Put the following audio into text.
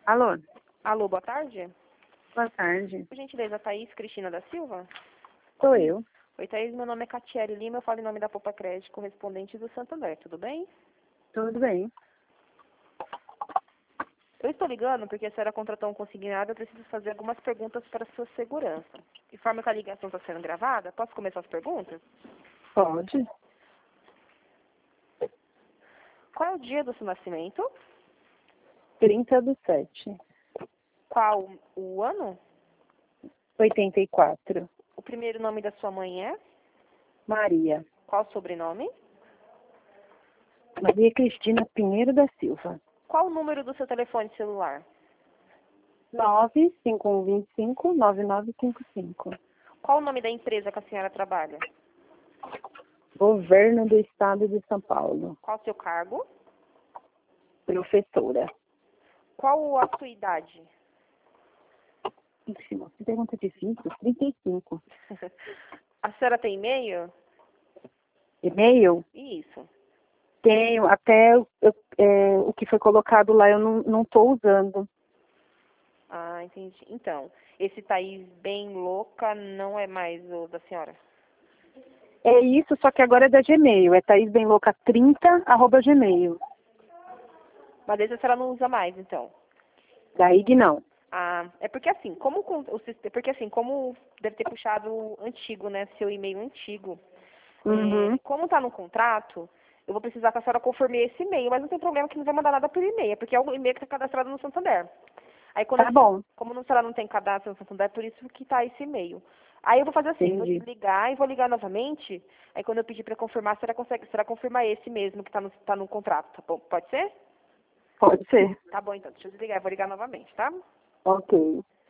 Alô, Alô, boa tarde. boa tarde. Por gentileza, Thaís Cristina da Silva? Sou eu. Oi, Thaís, meu nome é Catiele Lima, eu falo em nome da Poupa Crédito, correspondente do Santander, tudo bem? Tudo bem? Eu estou ligando porque a senhora contratou um consignado, eu preciso fazer algumas perguntas para a sua segurança. Conforme que a ligação está sendo gravada, posso começar as perguntas? Pode. Qual é o dia do seu nascimento? 30/7. Qual o ano? 84. O primeiro nome da sua mãe é? Maria. Qual o sobrenome? Maria Cristina Pinheiro da Silva. Qual o número do seu telefone celular? 95125-9955. Qual o nome da empresa que a senhora trabalha? Governo do Estado de São Paulo. Qual o seu cargo? Professora. Qual a sua idade? Ixi, que pergunta difícil. 35. A senhora tem e-mail? E-mail? Isso. Tenho. Até o que foi colocado lá eu não estou usando. Ah, entendi. Então, esse Thaís bem louca não é mais o da senhora? É isso, só que agora é da Gmail. É thaisbemlouca30@gmail. Mas esse a senhora não usa mais, então? Da IG não. Ah, é porque assim, como deve ter puxado antigo, né, seu e-mail antigo. Uhum. Como tá no contrato, eu vou precisar que a senhora confirme esse e-mail, mas não tem problema que não vai mandar nada por e-mail, porque é o e-mail que está cadastrado no Santander. Aí Tá bom. como a senhora não tem cadastro no Santander, é por isso que tá esse e-mail. Aí eu vou fazer assim, vou Entendi. desligar e vou ligar novamente. Aí quando eu pedir para confirmar, a senhora confirmar esse mesmo que tá no contrato, tá bom? Pode ser? Pode ser. Tá bom, então, deixa eu desligar, eu vou ligar novamente, tá? Ok.